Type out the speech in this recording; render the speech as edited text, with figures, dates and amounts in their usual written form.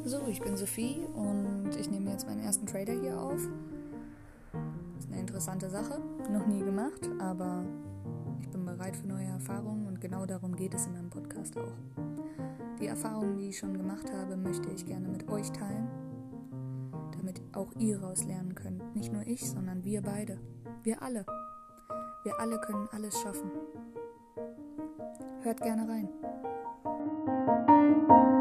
So, ich bin Sophie und ich nehme jetzt meinen ersten Trader hier auf. Das ist eine interessante Sache, noch nie gemacht, aber ich bin bereit für neue Erfahrungen und genau darum geht es in meinem Podcast auch. Die Erfahrungen, die ich schon gemacht habe, möchte ich gerne mit euch teilen, damit auch ihr raus lernen könnt. Nicht nur ich, sondern wir beide. Wir alle. Wir alle können alles schaffen. Hört gerne rein.